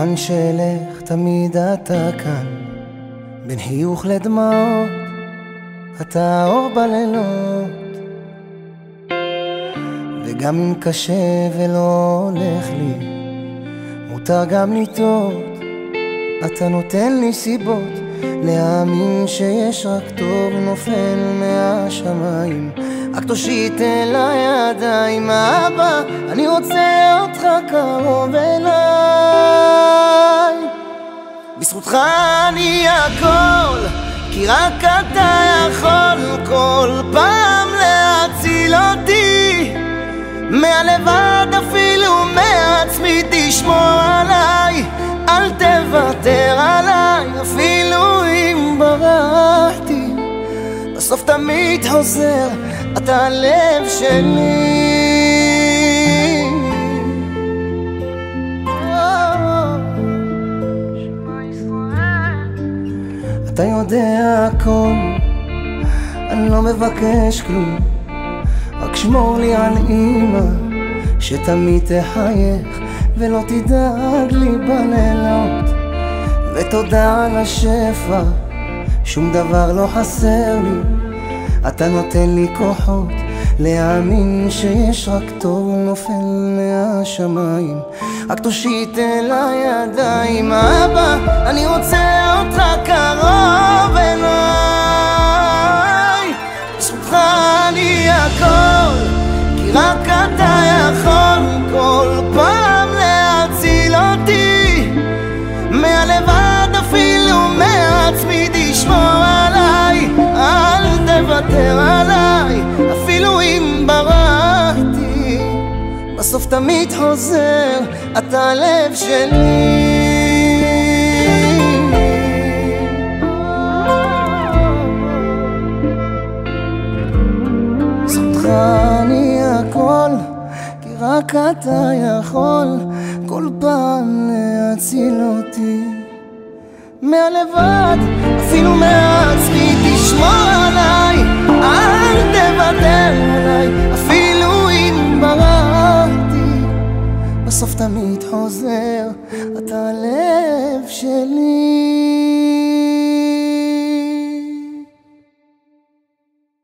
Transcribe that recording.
לאן שאלך תמיד אתה כאן, בין חיוך לדמעות אתה האור בלילות. וגם אם קשה ולא הולך לי, מותר גם לטעות, אתה נותן לי סיבות להאמין שיש רק טוב נופל מהשמיים. רק תושיט אל הידיים, אבא, אני רוצה אותך קרוב אליי. בזכותך אני הכל, כי רק אתה יכול כל פעם להציל אותי מהלבד, אפילו מעצמי. תשמור עליי, אל תוותר עליי, אפילו אם ברחתי, בסוף תמיד חוזר, אתה הלב שלי. אתה יודע הכל, אני לא מבקש כלום, רק שמור לי על אמא שתמיד תחייך ולא תדאג לי בלילות. ותודה על השפע, שום דבר לא חסר לי, אתה נותן לי כוחות להאמין שיש רק טוב נופל מהשמיים. רק תושיט אל הידיים, אבא, אני רוצה אותך קרוב אליי. בזכותך אני הכל, כי רק אתה יכול כל פעם להציל אותי מהלבד, אפילו מעצמי. תשמור עליי, אל תוותר עליי, אפילו אם ברחתי, בסוף תמיד חוזר, אתה הלב שלי. בזכותך אני הכל, כי רק אתה יכול כל פעם להציל אותי מהלבד, אפילו מעצמי. תשמור עליי, אל תוותר עליי, אפילו אם ברחתי, בסוף תמיד חוזר, אתה הלב שלי.